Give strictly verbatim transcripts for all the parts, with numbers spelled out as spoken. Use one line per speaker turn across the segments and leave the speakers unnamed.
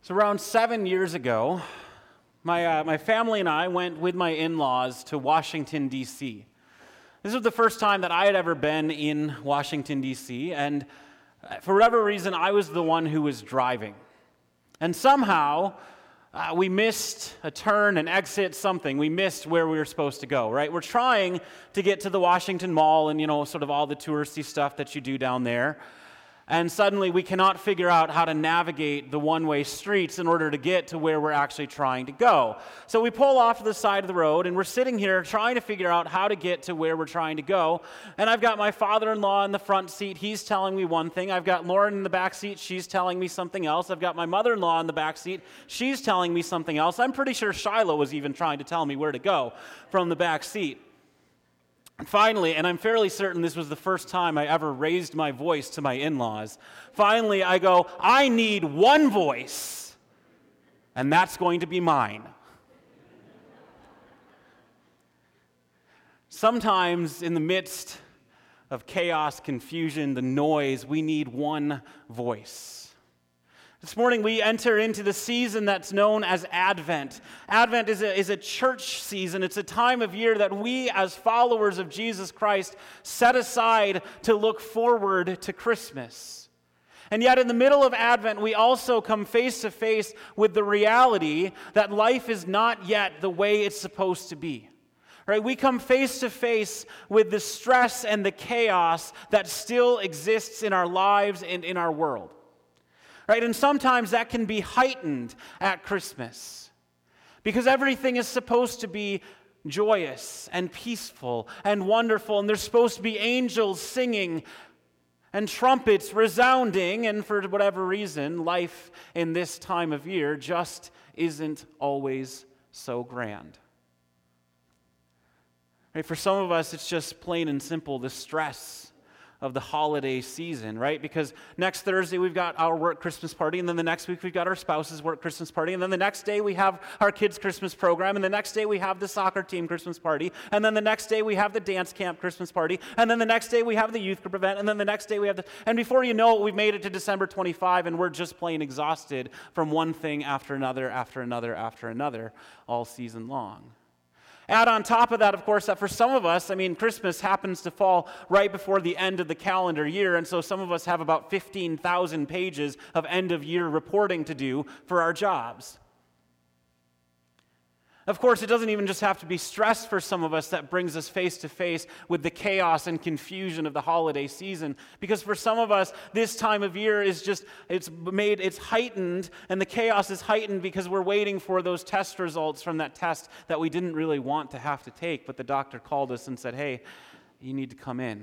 So around seven years ago, my, uh, my family and I went with my in-laws to Washington, D C This was the first time that I had ever been in Washington, D C, and for whatever reason, I was the one who was driving. And somehow, uh, we missed a turn, an exit, something. We missed where we were supposed to go, right? We're trying to get to the Washington Mall and, you know, sort of all the touristy stuff that you do down there. And suddenly we cannot figure out how to navigate the one-way streets in order to get to where we're actually trying to go. So we pull off to the side of the road, and we're sitting here trying to figure out how to get to where we're trying to go. And I've got my father-in-law in the front seat. He's telling me one thing. I've got Lauren in the back seat. She's telling me something else. I've got my mother-in-law in the back seat. She's telling me something else. I'm pretty sure Shiloh was even trying to tell me where to go from the back seat. Finally, and I'm fairly certain this was the first time I ever raised my voice to my in-laws, finally I go, I need one voice, and that's going to be mine. Sometimes in the midst of chaos, confusion, the noise, we need one voice. This morning we enter into the season that's known as Advent. Advent is a, is a church season. It's a time of year that we as followers of Jesus Christ set aside to look forward to Christmas. And yet in the middle of Advent, we also come face to face with the reality that life is not yet the way it's supposed to be. Right? We come face to face with the stress and the chaos that still exists in our lives and in our world. Right? And sometimes that can be heightened at Christmas because everything is supposed to be joyous and peaceful and wonderful, and there's supposed to be angels singing and trumpets resounding, and for whatever reason, life in this time of year just isn't always so grand. Right? For some of us, it's just plain and simple the stress of the holiday season, right? Because next Thursday we've got our work Christmas party, and then the next week we've got our spouse's work Christmas party, and then the next day we have our kids' Christmas program, and the next day we have the soccer team Christmas party, and then the next day we have the dance camp Christmas party, and then the next day we have the youth group event, and then the next day we have the... And before you know it, we've made it to December twenty-fifth, and we're just plain exhausted from one thing after another, after another, after another, all season long. Add on top of that, of course, that for some of us, I mean, Christmas happens to fall right before the end of the calendar year, and so some of us have about fifteen thousand pages of end-of-year reporting to do for our jobs. Of course, it doesn't even just have to be stress for some of us that brings us face to face with the chaos and confusion of the holiday season. Because for some of us, this time of year is just, it's made, it's heightened, and the chaos is heightened because we're waiting for those test results from that test that we didn't really want to have to take, but the doctor called us and said, hey, you need to come in.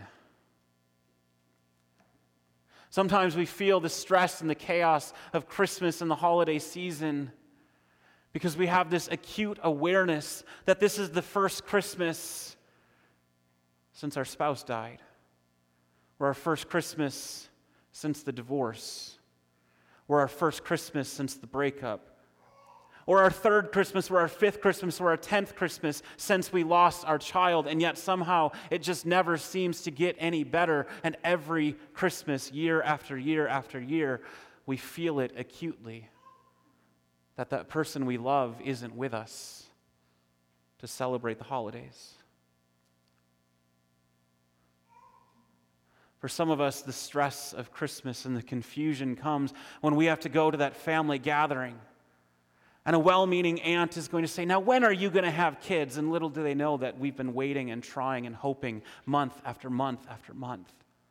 Sometimes we feel the stress and the chaos of Christmas and the holiday season because we have this acute awareness that this is the first Christmas since our spouse died, or our first Christmas since the divorce, or our first Christmas since the breakup, or our third Christmas, or our fifth Christmas, or our tenth Christmas since we lost our child, and yet somehow it just never seems to get any better, and every Christmas, year after year after year, we feel it acutely. That that person we love isn't with us to celebrate the holidays. For some of us, the stress of Christmas and the confusion comes when we have to go to that family gathering. And a well-meaning aunt is going to say, now when are you going to have kids? And little do they know that we've been waiting and trying and hoping month after month after month.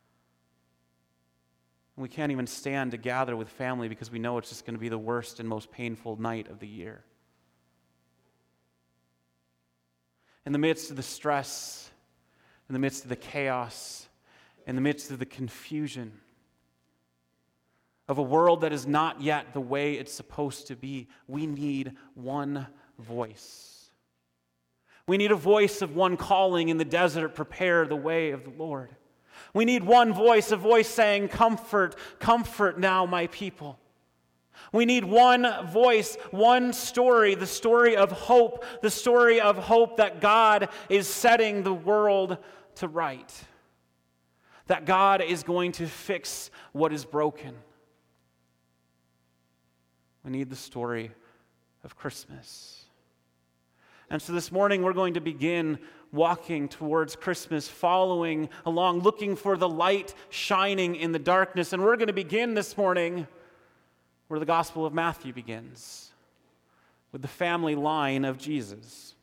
We can't even stand to gather with family because we know it's just going to be the worst and most painful night of the year. In the midst of the stress, in the midst of the chaos, in the midst of the confusion of a world that is not yet the way it's supposed to be, we need one voice. We need a voice of one calling in the desert, prepare the way of the Lord. We need one voice, a voice saying, comfort, comfort now my people. We need one voice, one story, the story of hope, the story of hope that God is setting the world to right. That God is going to fix what is broken. We need the story of Christmas. And so this morning we're going to begin walking towards Christmas, following along, looking for the light shining in the darkness. And we're going to begin this morning where the Gospel of Matthew begins, with the family line of Jesus.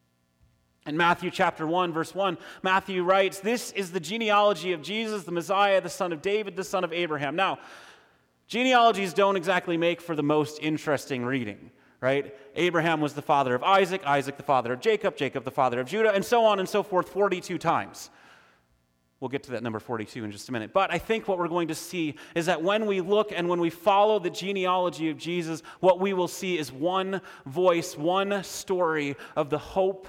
In Matthew chapter one, verse one, Matthew writes, "This is the genealogy of Jesus, the Messiah, the son of David, the son of Abraham." Now, genealogies don't exactly make for the most interesting reading, right? Abraham was the father of Isaac, Isaac the father of Jacob, Jacob the father of Judah, and so on and so forth forty-two times. We'll get to that number forty-two in just a minute. But I think what we're going to see is that when we look and when we follow the genealogy of Jesus, what we will see is one voice, one story of the hope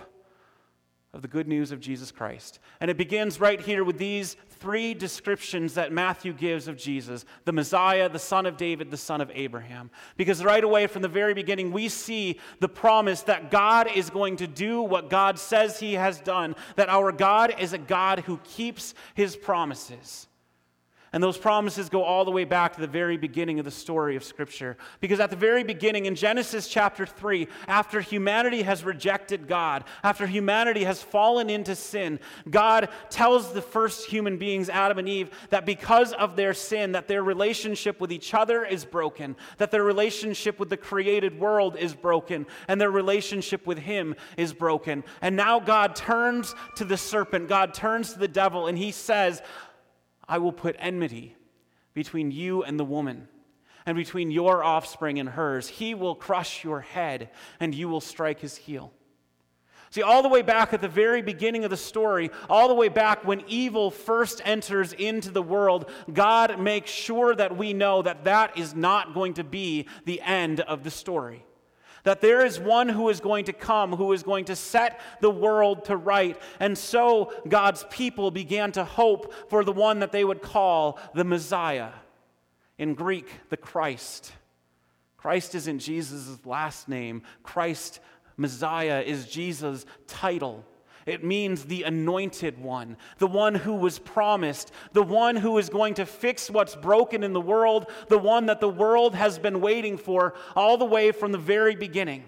of the good news of Jesus Christ. And it begins right here with these three descriptions that Matthew gives of Jesus: the Messiah, the son of David, the son of Abraham. Because right away from the very beginning, we see the promise that God is going to do what God says he has done, that our God is a God who keeps his promises. And those promises go all the way back to the very beginning of the story of Scripture. Because at the very beginning, in Genesis chapter three, after humanity has rejected God, after humanity has fallen into sin, God tells the first human beings, Adam and Eve, that because of their sin, that their relationship with each other is broken, that their relationship with the created world is broken, and their relationship with him is broken. And now God turns to the serpent, God turns to the devil, and he says, "I will put enmity between you and the woman, and between your offspring and hers. He will crush your head, and you will strike his heel." See, all the way back at the very beginning of the story, all the way back when evil first enters into the world, God makes sure that we know that that is not going to be the end of the story. That there is one who is going to come, who is going to set the world to right. And so God's people began to hope for the one that they would call the Messiah. In Greek, the Christ. Christ isn't Jesus' last name. Christ, Messiah, is Jesus' title. It means the anointed one, the one who was promised, the one who is going to fix what's broken in the world, the one that the world has been waiting for all the way from the very beginning.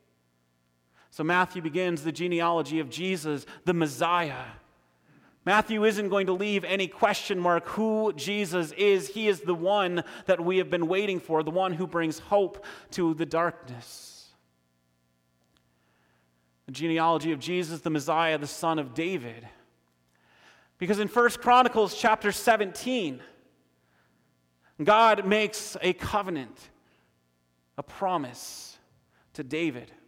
So Matthew begins the genealogy of Jesus, the Messiah. Matthew isn't going to leave any question mark who Jesus is. He is the one that we have been waiting for, the one who brings hope to the darkness. The genealogy of Jesus, the Messiah, the son of David. Because in First Chronicles chapter seventeen, God makes a covenant, a promise to David. And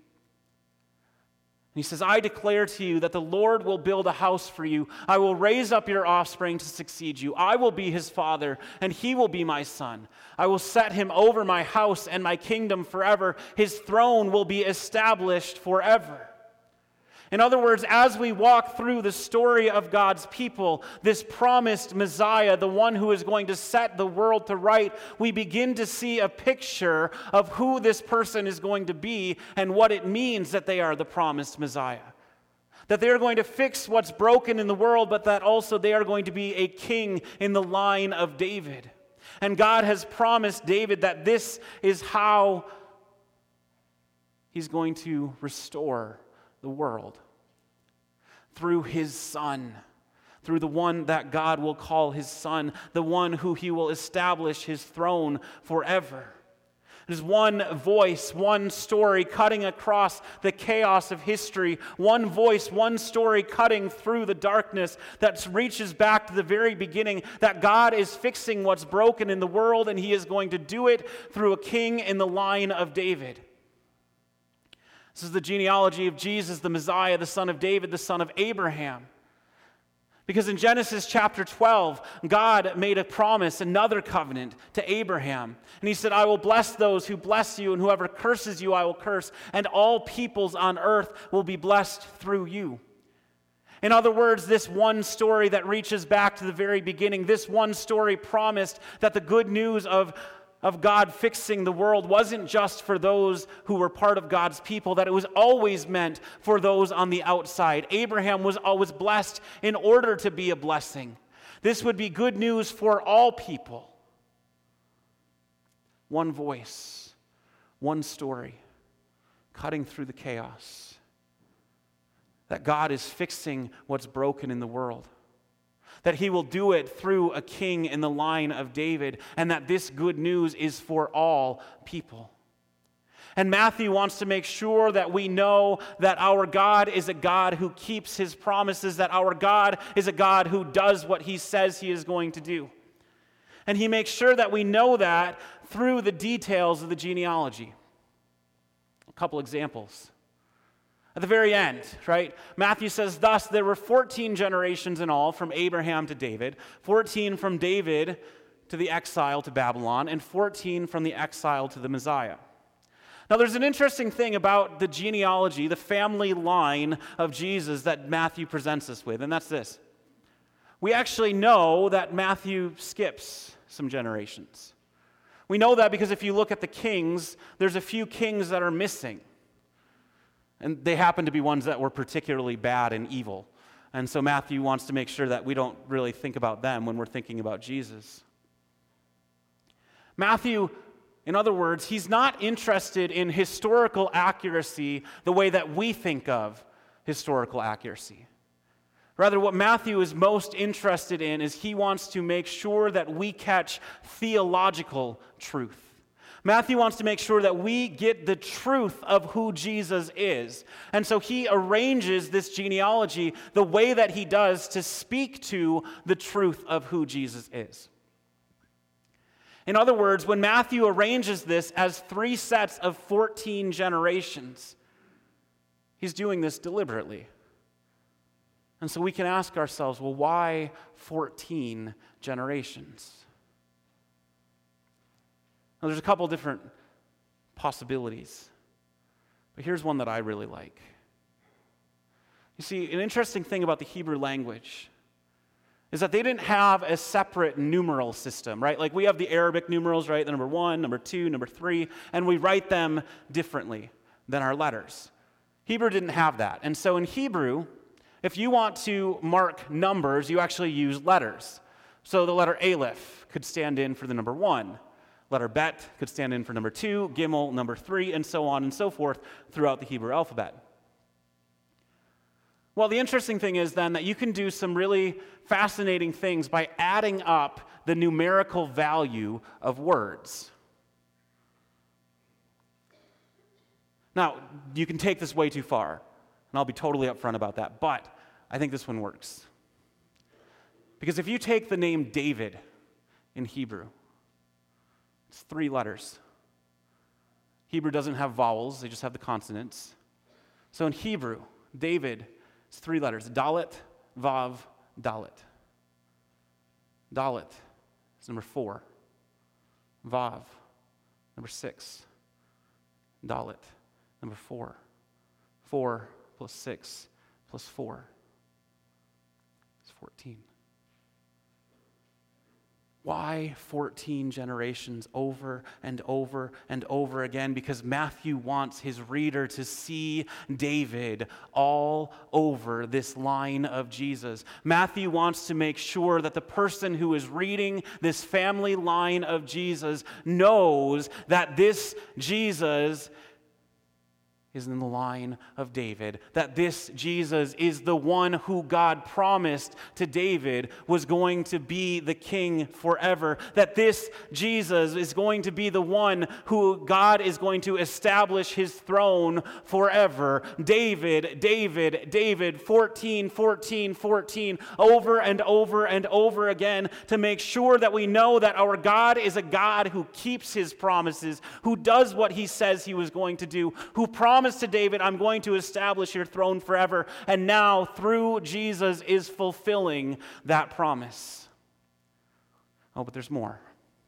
he says, "I declare to you that the Lord will build a house for you. I will raise up your offspring to succeed you. I will be his father, and he will be my son. I will set him over my house and my kingdom forever. His throne will be established forever." In other words, as we walk through the story of God's people, this promised Messiah, the one who is going to set the world to right, we begin to see a picture of who this person is going to be and what it means that they are the promised Messiah. That they are going to fix what's broken in the world, but that also they are going to be a king in the line of David. And God has promised David that this is how he's going to restore the world. Through his son, through the one that God will call his son, the one who he will establish his throne forever. There's one voice, one story cutting across the chaos of history, one voice, one story cutting through the darkness that reaches back to the very beginning, that God is fixing what's broken in the world, and he is going to do it through a king in the line of David. This is the genealogy of Jesus, the Messiah, the son of David, the son of Abraham. Because in Genesis chapter twelve, God made a promise, another covenant to Abraham. And he said, "I will bless those who bless you, and whoever curses you I will curse, and all peoples on earth will be blessed through you." In other words, this one story that reaches back to the very beginning, this one story promised that the good news of of God fixing the world wasn't just for those who were part of God's people, that it was always meant for those on the outside. Abraham was always blessed in order to be a blessing. This would be good news for all people. One voice, one story, cutting through the chaos. That God is fixing what's broken in the world. That he will do it through a king in the line of David, and that this good news is for all people. And Matthew wants to make sure that we know that our God is a God who keeps his promises, that our God is a God who does what he says he is going to do. And he makes sure that we know that through the details of the genealogy. A couple examples. At the very end, right, Matthew says, thus there were fourteen generations in all from Abraham to David, fourteen from David to the exile to Babylon, and fourteen from the exile to the Messiah. Now, there's an interesting thing about the genealogy, the family line of Jesus that Matthew presents us with, and that's this. We actually know that Matthew skips some generations. We know that because if you look at the kings, there's a few kings that are missing. And they happen to be ones that were particularly bad and evil. And so Matthew wants to make sure that we don't really think about them when we're thinking about Jesus. Matthew, in other words, he's not interested in historical accuracy the way that we think of historical accuracy. Rather, what Matthew is most interested in is he wants to make sure that we catch theological truth. Matthew wants to make sure that we get the truth of who Jesus is. And so he arranges this genealogy the way that he does to speak to the truth of who Jesus is. In other words, when Matthew arranges this as three sets of fourteen generations, he's doing this deliberately. And so we can ask ourselves, well, why fourteen generations? Now, there's a couple different possibilities, but here's one that I really like. You see, an interesting thing about the Hebrew language is that they didn't have a separate numeral system, right? Like we have the Arabic numerals, right? The number one, number two, number three, and we write them differently than our letters. Hebrew didn't have that. And so in Hebrew, if you want to mark numbers, you actually use letters. So the letter Aleph could stand in for the number one. Letter Bet could stand in for number two, Gimel, number three, and so on and so forth throughout the Hebrew alphabet. Well, the interesting thing is then that you can do some really fascinating things by adding up the numerical value of words. Now, you can take this way too far, and I'll be totally upfront about that, but I think this one works. Because if you take the name David in Hebrew, it's three letters. Hebrew doesn't have vowels, they just have the consonants. So in Hebrew, David is three letters. Dalet, Vav, Dalet. Dalet is number four. Vav, number six. Dalet, number four. Four plus six plus four is fourteen. Why fourteen generations over and over and over again? Because Matthew wants his reader to see David all over this line of Jesus. Matthew wants to make sure that the person who is reading this family line of Jesus knows that this Jesus is in the line of David, that this Jesus is the one who God promised to David was going to be the king forever, that this Jesus is going to be the one who God is going to establish his throne forever. David, David, David, fourteen, fourteen, fourteen, over and over and over again to make sure that we know that our God is a God who keeps his promises, who does what he says he was going to do, who promised to David, I'm going to establish your throne forever. And now, through Jesus, is fulfilling that promise. Oh, but there's more.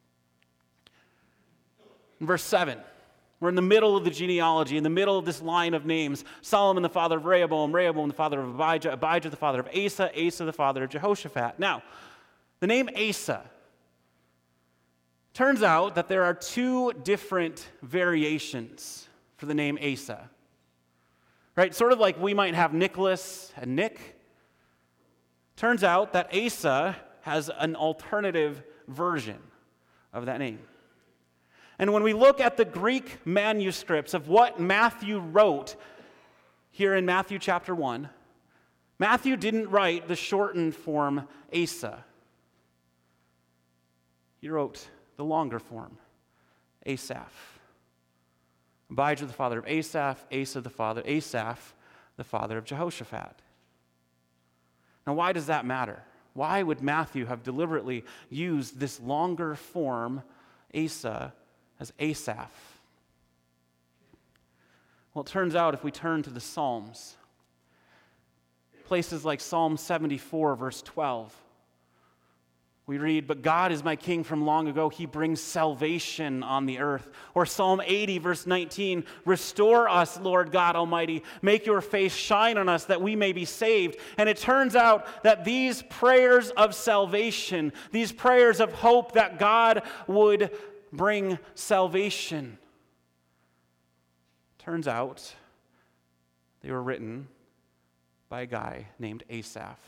In verse seven, we're in the middle of the genealogy, in the middle of this line of names. Solomon, the father of Rehoboam, Rehoboam, the father of Abijah, Abijah, the father of Asa, Asa, the father of Jehoshaphat. Now, the name Asa, turns out that there are two different variations for the name Asa. Right? Sort of like we might have Nicholas and Nick. Turns out that Asa has an alternative version of that name. And when we look at the Greek manuscripts of what Matthew wrote here in Matthew chapter one, Matthew didn't write the shortened form Asa. He wrote the longer form, Asaph. Abijah, the father of Asaph, Asa, the father, Asaph, the father of Jehoshaphat. Now, why does that matter? Why would Matthew have deliberately used this longer form, Asa, as Asaph? Well, it turns out if we turn to the Psalms, places like Psalm seventy-four, verse twelve, we read, "But God is my king from long ago. He brings salvation on the earth." Or Psalm eighty, verse nineteen, "Restore us, Lord God Almighty. Make your face shine on us that we may be saved." And it turns out that these prayers of salvation, these prayers of hope that God would bring salvation, turns out they were written by a guy named Asaph.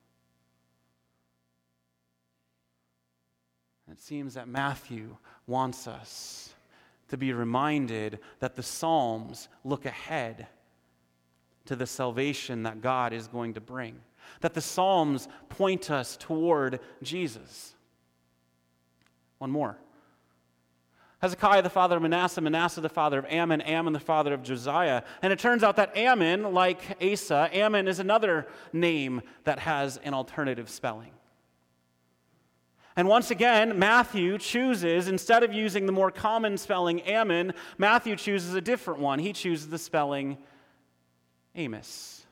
It seems that Matthew wants us to be reminded that the Psalms look ahead to the salvation that God is going to bring, that the Psalms point us toward Jesus. One more. Hezekiah, the father of Manasseh, Manasseh, the father of Ammon, Ammon, the father of Josiah. And it turns out that Ammon, like Asa, Ammon is another name that has an alternative spelling. And once again, Matthew chooses, instead of using the more common spelling Ammon, Matthew chooses a different one. He chooses the spelling Amos.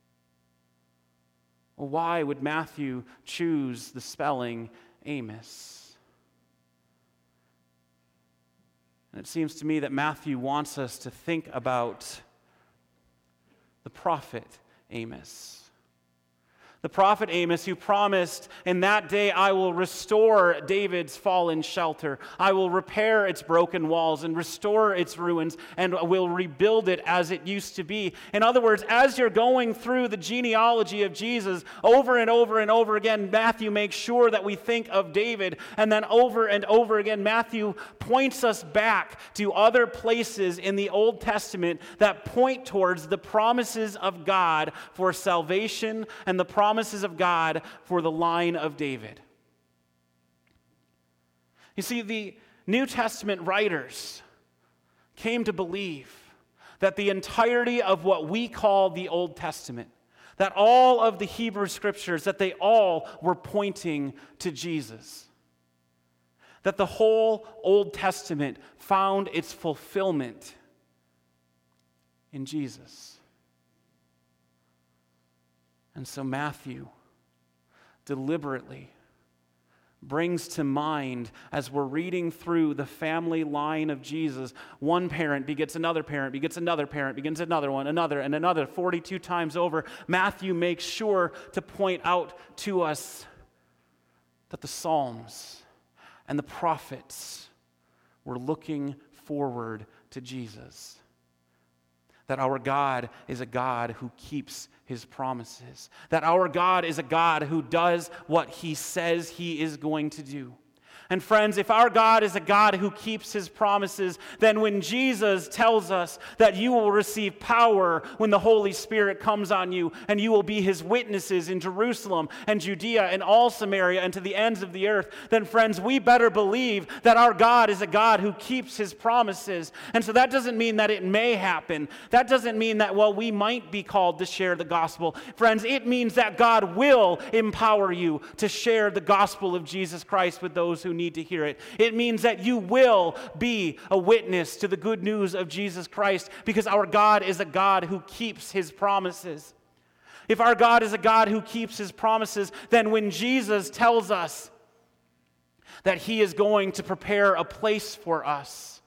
Well, why would Matthew choose the spelling Amos? And it seems to me that Matthew wants us to think about the prophet Amos. The prophet Amos, who promised, "In that day I will restore David's fallen shelter. I will repair its broken walls and restore its ruins and will rebuild it as it used to be." In other words, as you're going through the genealogy of Jesus over and over and over again, Matthew makes sure that we think of David. And then over and over again, Matthew points us back to other places in the Old Testament that point towards the promises of God for salvation and the promises promises of God for the line of David. You see, the New Testament writers came to believe that the entirety of what we call the Old Testament, that all of the Hebrew Scriptures, that they all were pointing to Jesus. That the whole Old Testament found its fulfillment in Jesus. And so Matthew deliberately brings to mind, as we're reading through the family line of Jesus, one parent begets another parent, begets another parent, begets another one, another, and another, forty-two times over. Matthew makes sure to point out to us that the Psalms and the prophets were looking forward to Jesus. That our God is a God who keeps His promises. That our God is a God who does what He says He is going to do. And friends, if our God is a God who keeps His promises, then when Jesus tells us that you will receive power when the Holy Spirit comes on you, and you will be His witnesses in Jerusalem and Judea and all Samaria and to the ends of the earth, then friends, we better believe that our God is a God who keeps His promises. And so that doesn't mean that it may happen. That doesn't mean that, well, we might be called to share the gospel. Friends, it means that God will empower you to share the gospel of Jesus Christ with those who need to hear it. It means that you will be a witness to the good news of Jesus Christ, because our God is a God who keeps His promises. If our God is a God who keeps His promises, then when Jesus tells us that He is going to prepare a place for us,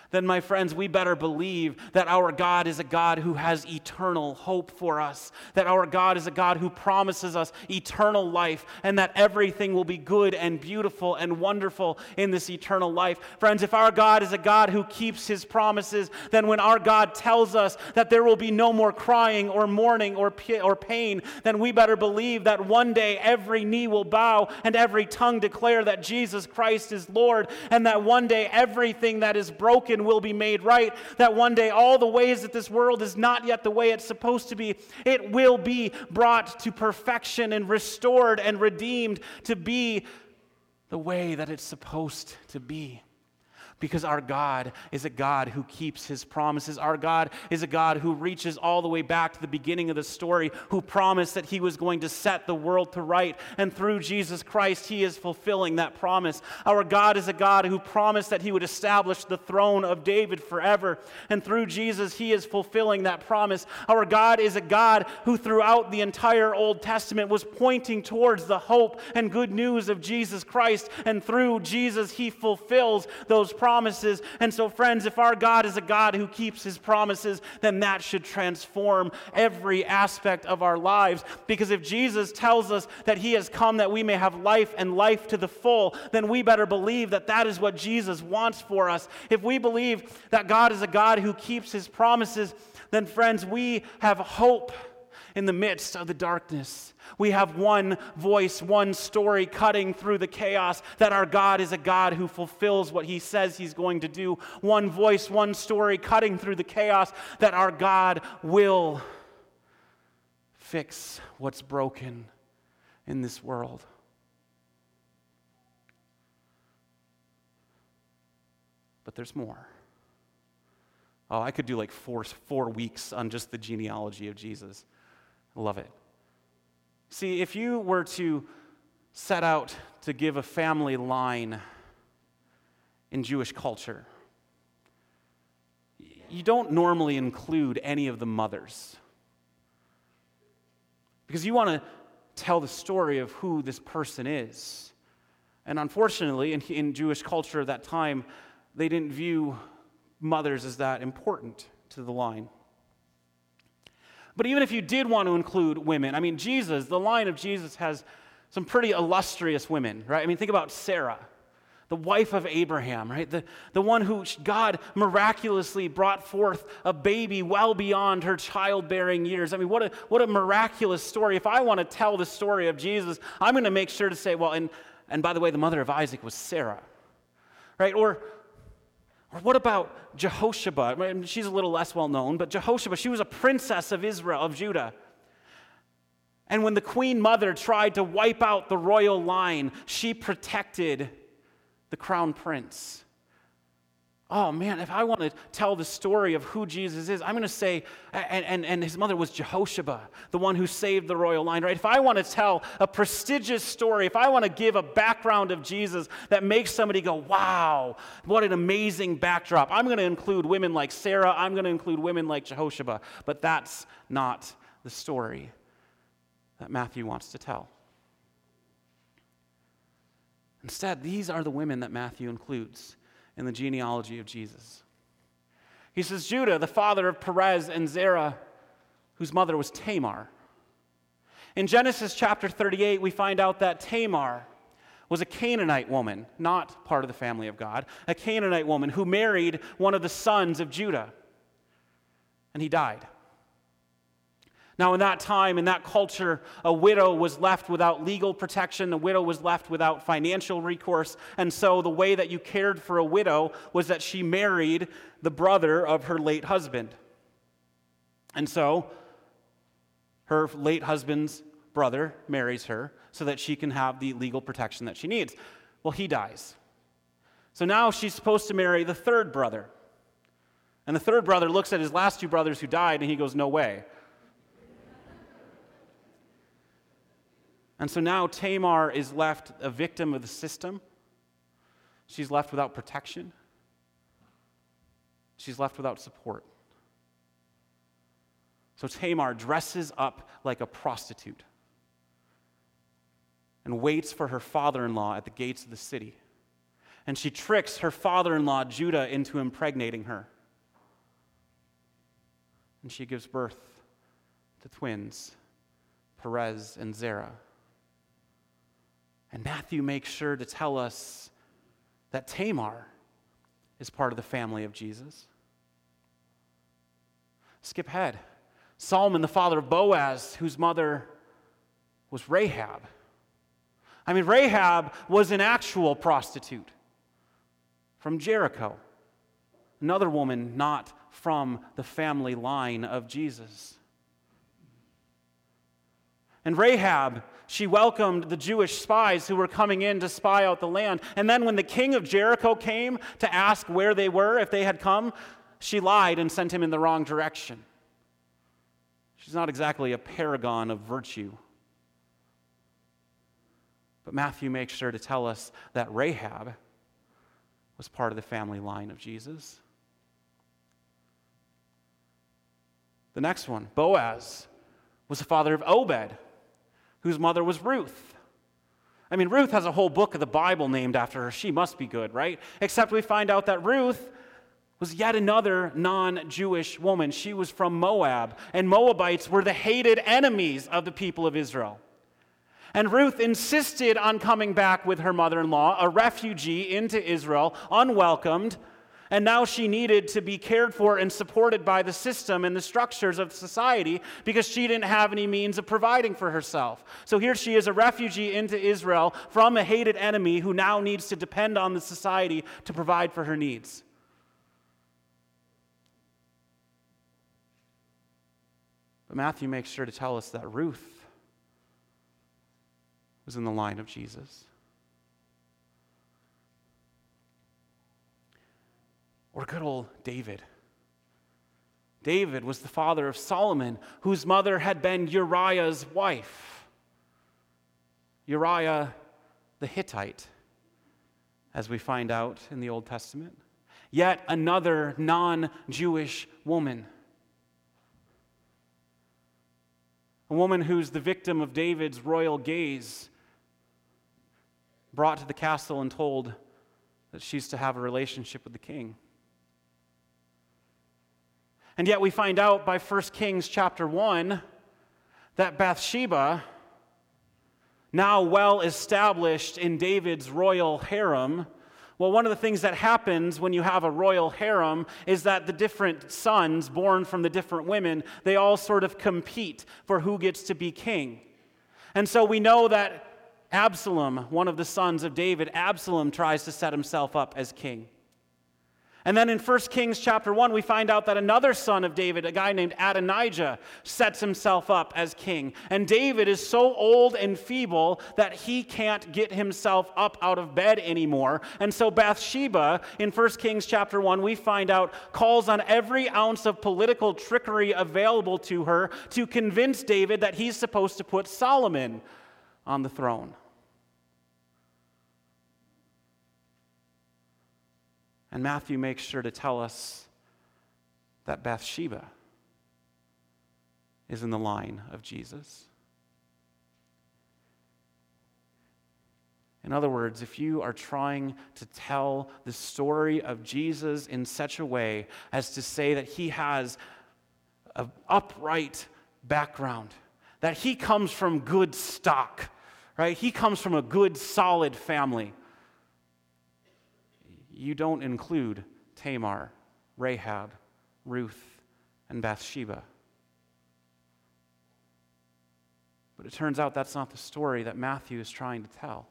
then my friends, we better believe that our God is a God who has eternal hope for us, that our God is a God who promises us eternal life, and that everything will be good and beautiful and wonderful in this eternal life. Friends, if our God is a God who keeps his promises, then when our God tells us that there will be no more crying or mourning or, or pain, then we better believe that one day every knee will bow and every tongue declare that Jesus Christ is Lord, and that one day everything that is broken will be made right, that one day all the ways that this world is not yet the way it's supposed to be, it will be brought to perfection and restored and redeemed to be the way that it's supposed to be. Because our God is a God who keeps his promises. Our God is a God who reaches all the way back to the beginning of the story, who promised that he was going to set the world to right. And through Jesus Christ, he is fulfilling that promise. Our God is a God who promised that he would establish the throne of David forever. And through Jesus, he is fulfilling that promise. Our God is a God who throughout the entire Old Testament was pointing towards the hope and good news of Jesus Christ. And through Jesus, he fulfills those promises. Promises. And so, friends, if our God is a God who keeps his promises, then that should transform every aspect of our lives. Because if Jesus tells us that he has come that we may have life and life to the full, then we better believe that that is what Jesus wants for us. If we believe that God is a God who keeps his promises, then, friends, we have hope in the midst of the darkness. We have one voice, one story cutting through the chaos, that our God is a God who fulfills what he says he's going to do. One voice, one story cutting through the chaos, that our God will fix what's broken in this world. But there's more. Oh, I could do like four, four weeks on just the genealogy of Jesus. I love it. See, if you were to set out to give a family line in Jewish culture, you don't normally include any of the mothers, because you want to tell the story of who this person is. And unfortunately, in, in Jewish culture at that time, they didn't view mothers as that important to the line. But even if you did want to include women, I mean, Jesus, the line of Jesus has some pretty illustrious women, right? I mean, think about Sarah, the wife of Abraham, right? The, the one who God miraculously brought forth a baby well beyond her childbearing years. I mean, what a, what a miraculous story. If I want to tell the story of Jesus, I'm going to make sure to say, well, and, and by the way, the mother of Isaac was Sarah, right? Or Or what about Jehoshaphat? I mean, she's a little less well known, but Jehoshaphat, she was a princess of Israel, of Judah. And when the queen mother tried to wipe out the royal line, she protected the crown prince. Oh man, if I want to tell the story of who Jesus is, I'm going to say, and, and, and his mother was Jehoshaphat, the one who saved the royal line, right? If I want to tell a prestigious story, if I want to give a background of Jesus that makes somebody go, wow, what an amazing backdrop, I'm going to include women like Sarah, I'm going to include women like Jehoshaphat, but that's not the story that Matthew wants to tell. Instead, these are the women that Matthew includes in the genealogy of Jesus. He says, Judah, the father of Perez and Zerah, whose mother was Tamar. In Genesis chapter thirty-eight, we find out that Tamar was a Canaanite woman, not part of the family of God, a Canaanite woman who married one of the sons of Judah, and he died. Now, in that time, in that culture, a widow was left without legal protection. A widow was left without financial recourse. And so the way that you cared for a widow was that she married the brother of her late husband. And so her late husband's brother marries her so that she can have the legal protection that she needs. Well, he dies. So now she's supposed to marry the third brother. And the third brother looks at his last two brothers who died, and he goes, no way. And so now Tamar is left a victim of the system. She's left without protection. She's left without support. So Tamar dresses up like a prostitute and waits for her father-in-law at the gates of the city. and she tricks her father-in-law Judah into impregnating her. And she gives birth to twins, Perez and Zerah. And Matthew makes sure to tell us that Tamar is part of the family of Jesus. Skip ahead. Solomon, the father of Boaz, whose mother was Rahab. I mean, Rahab was an actual prostitute from Jericho. Another woman not from the family line of Jesus. And Rahab, she welcomed the Jewish spies who were coming in to spy out the land. And then when the king of Jericho came to ask where they were, if they had come, she lied and sent him in the wrong direction. She's not exactly a paragon of virtue. But Matthew makes sure to tell us that Rahab was part of the family line of Jesus. The next one, Boaz, was the father of Obed, whose mother was Ruth. I mean, Ruth has a whole book of the Bible named after her. She must be good, right? Except we find out that Ruth was yet another non-Jewish woman. She was from Moab, and Moabites were the hated enemies of the people of Israel. And Ruth insisted on coming back with her mother-in-law, a refugee into Israel, unwelcomed, and now she needed to be cared for and supported by the system and the structures of society because she didn't have any means of providing for herself. So here she is, a refugee into Israel from a hated enemy who now needs to depend on the society to provide for her needs. But Matthew makes sure to tell us that Ruth was in the line of Jesus. Or good old David. David was the father of Solomon, whose mother had been Uriah's wife. Uriah the Hittite, as we find out in the Old Testament. Yet another non-Jewish woman. A woman who's the victim of David's royal gaze, brought to the castle and told that she's to have a relationship with the king. And yet we find out by First Kings chapter one that Bathsheba, now well established in David's royal harem, well, one of the things that happens when you have a royal harem is that the different sons born from the different women, they all sort of compete for who gets to be king. And so we know that Absalom, one of the sons of David, Absalom tries to set himself up as king. And then in First Kings chapter one, we find out that another son of David, a guy named Adonijah, sets himself up as king. And David is so old and feeble that he can't get himself up out of bed anymore. And so Bathsheba, in First Kings chapter one, we find out, calls on every ounce of political trickery available to her to convince David that he's supposed to put Solomon on the throne. And Matthew makes sure to tell us that Bathsheba is in the line of Jesus. In other words, if you are trying to tell the story of Jesus in such a way as to say that he has an upright background, that he comes from good stock, right? He comes from a good, solid family. You don't include Tamar, Rahab, Ruth, and Bathsheba. But it turns out that's not the story that Matthew is trying to tell.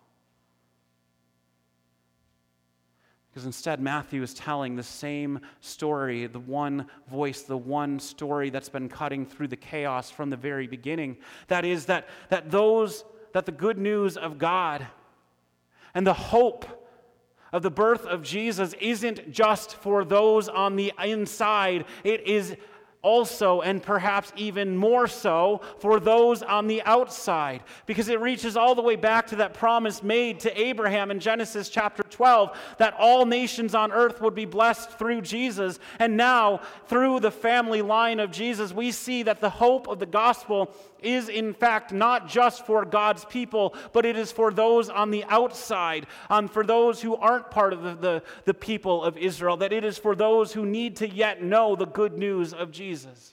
Because instead, Matthew is telling the same story, the one voice, the one story that's been cutting through the chaos from the very beginning. That is, that, that those, that the good news of God and the hope of the birth of Jesus isn't just for those on the inside. It is also, and perhaps even more so, for those on the outside, because it reaches all the way back to that promise made to Abraham in Genesis chapter twelve, that all nations on earth would be blessed through Jesus. And now, through the family line of Jesus, we see that the hope of the gospel is in fact not just for God's people, but it is for those on the outside, um, for those who aren't part of the, the, the people of Israel, that it is for those who need to yet know the good news of Jesus.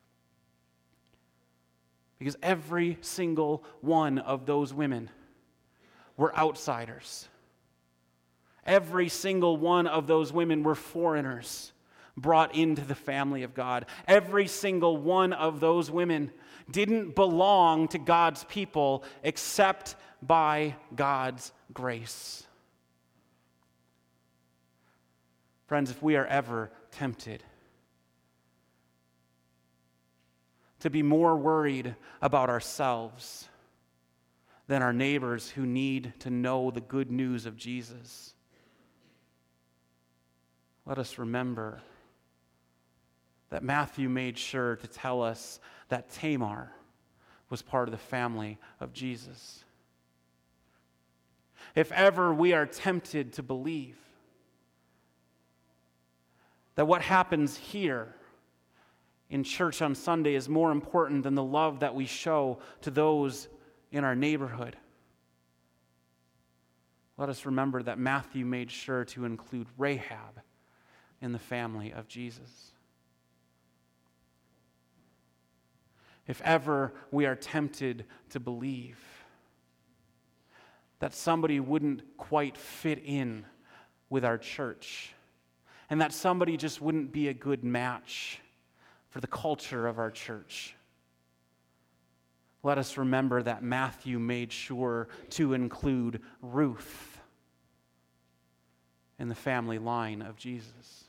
Because every single one of those women were outsiders. Every single one of those women were foreigners brought into the family of God. Every single one of those women didn't belong to God's people except by God's grace. Friends, if we are ever tempted to be more worried about ourselves than our neighbors who need to know the good news of Jesus, let us remember that Matthew made sure to tell us that Tamar was part of the family of Jesus. If ever we are tempted to believe that what happens here in church on Sunday is more important than the love that we show to those in our neighborhood, let us remember that Matthew made sure to include Rahab in the family of Jesus. If ever we are tempted to believe that somebody wouldn't quite fit in with our church, and that somebody just wouldn't be a good match for the culture of our church, let us remember that Matthew made sure to include Ruth in the family line of Jesus.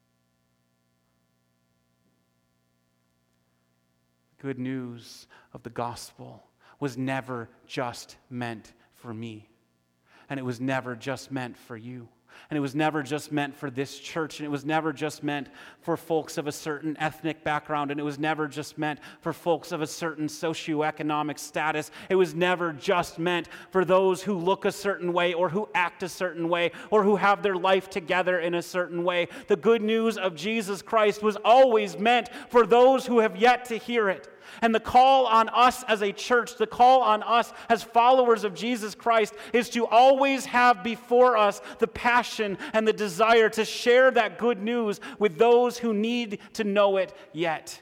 Good news of the gospel was never just meant for me. And it was never just meant for you. And it was never just meant for this church. And it was never just meant for folks of a certain ethnic background. And it was never just meant for folks of a certain socioeconomic status. It was never just meant for those who look a certain way or who act a certain way or who have their life together in a certain way. The good news of Jesus Christ was always meant for those who have yet to hear it. And the call on us as a church, the call on us as followers of Jesus Christ, is to always have before us the passion and the desire to share that good news with those who need to know it yet.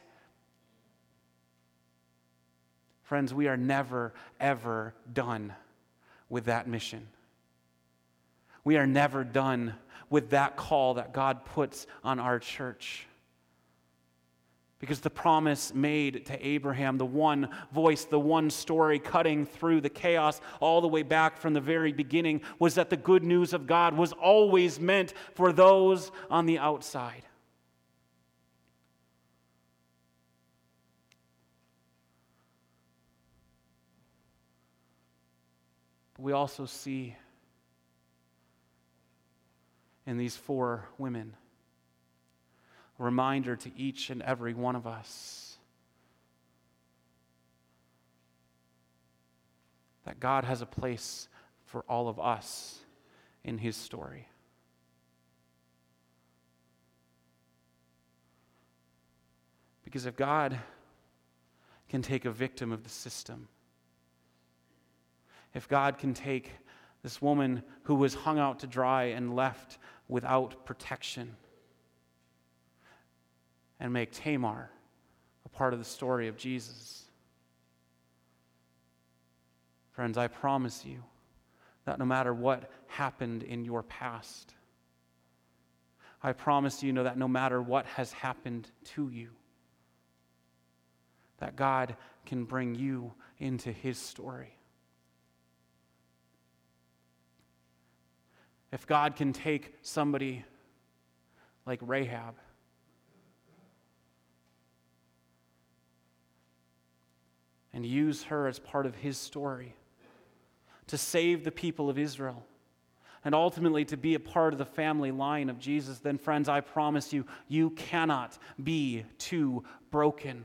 Friends, we are never, ever done with that mission. We are never done with that call that God puts on our church. Because the promise made to Abraham, the one voice, the one story cutting through the chaos all the way back from the very beginning, was that the good news of God was always meant for those on the outside. But we also see in these four women a reminder to each and every one of us that God has a place for all of us in His story. Because if God can take a victim of the system, if God can take this woman who was hung out to dry and left without protection, and make Tamar a part of the story of Jesus, friends, I promise you that no matter what happened in your past, I promise you that no matter what has happened to you, that God can bring you into His story. If God can take somebody like Rahab and use her as part of His story to save the people of Israel and ultimately to be a part of the family line of Jesus, then friends, I promise you, you cannot be too broken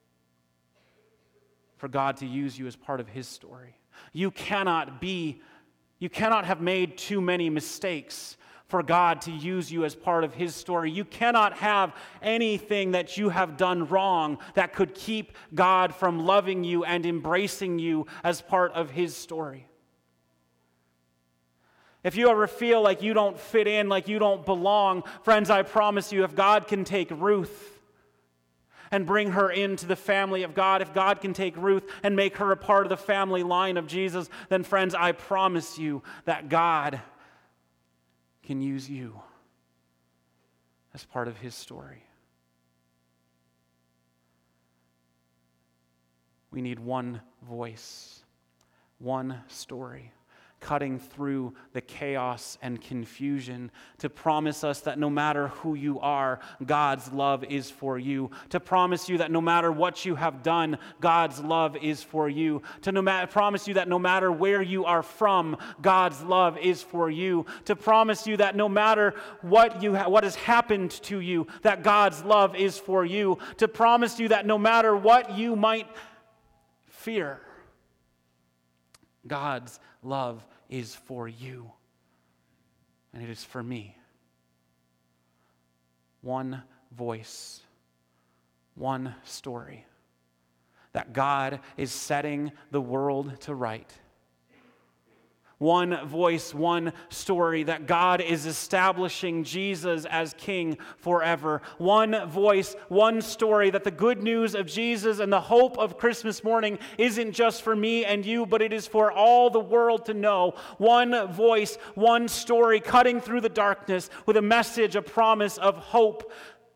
for God to use you as part of His story. You cannot be, you cannot have made too many mistakes for God to use you as part of His story. You cannot have anything that you have done wrong that could keep God from loving you and embracing you as part of His story. If you ever feel like you don't fit in, like you don't belong, friends, I promise you, if God can take Ruth and bring her into the family of God, if God can take Ruth and make her a part of the family line of Jesus, then friends, I promise you that God can use you as part of His story. We need one voice, one story, cutting through the chaos and confusion to promise us that no matter who you are, God's love is for you. To promise you that no matter what you have done, God's love is for you. To no ma- promise you that no matter where you are from, God's love is for you. To promise you that no matter what you ha- what has happened to you, that God's love is for you. To promise you that no matter what you might fear, God's love is for you, and it is for me. One voice, one story, that God is setting the world to right. One voice, one story, that God is establishing Jesus as King forever. One voice, one story, that the good news of Jesus and the hope of Christmas morning isn't just for me and you, but it is for all the world to know. One voice, one story, cutting through the darkness with a message, a promise of hope.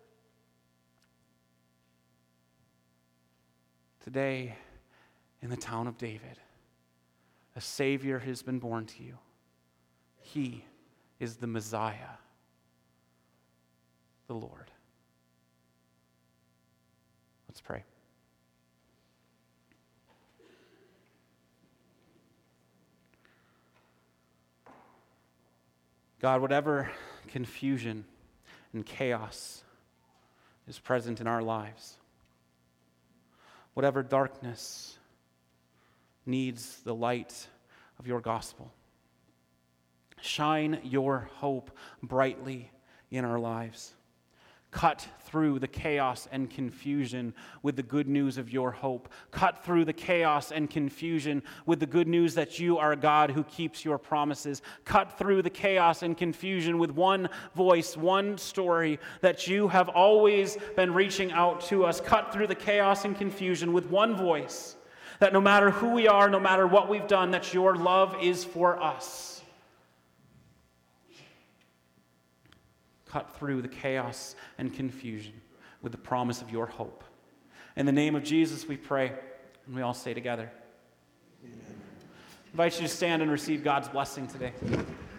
Today, in the town of David, a Savior has been born to you. He is the Messiah, the Lord. Let's pray. God, whatever confusion and chaos is present in our lives, whatever darkness needs the light of your gospel, shine your hope brightly in our lives. Cut through the chaos and confusion with the good news of your hope. Cut through the chaos and confusion with the good news that you are a God who keeps your promises. Cut through the chaos and confusion with one voice, one story, that you have always been reaching out to us. Cut through the chaos and confusion with one voice, that no matter who we are, no matter what we've done, that your love is for us. Cut through the chaos and confusion with the promise of your hope. In the name of Jesus we pray, and we all say together. Amen. I invite you to stand and receive God's blessing today.